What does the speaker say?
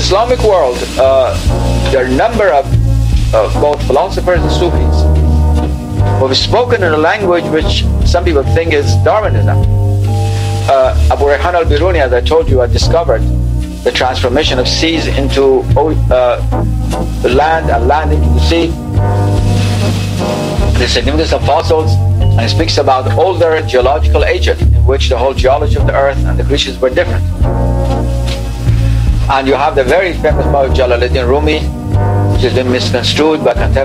Islamic world, there are a number of both philosophers and Sufis who have spoken in a language which some people think is Darwinism. Abu Rayhan al-Biruni, as I told you, had discovered the transformation of seas into the land and land into the sea, the significance of fossils, and he speaks about older geological ages in which the whole geology of the earth and the creatures were different. And you have the very famous poet Jalaluddin Rumi, which has been misconstrued by contemporary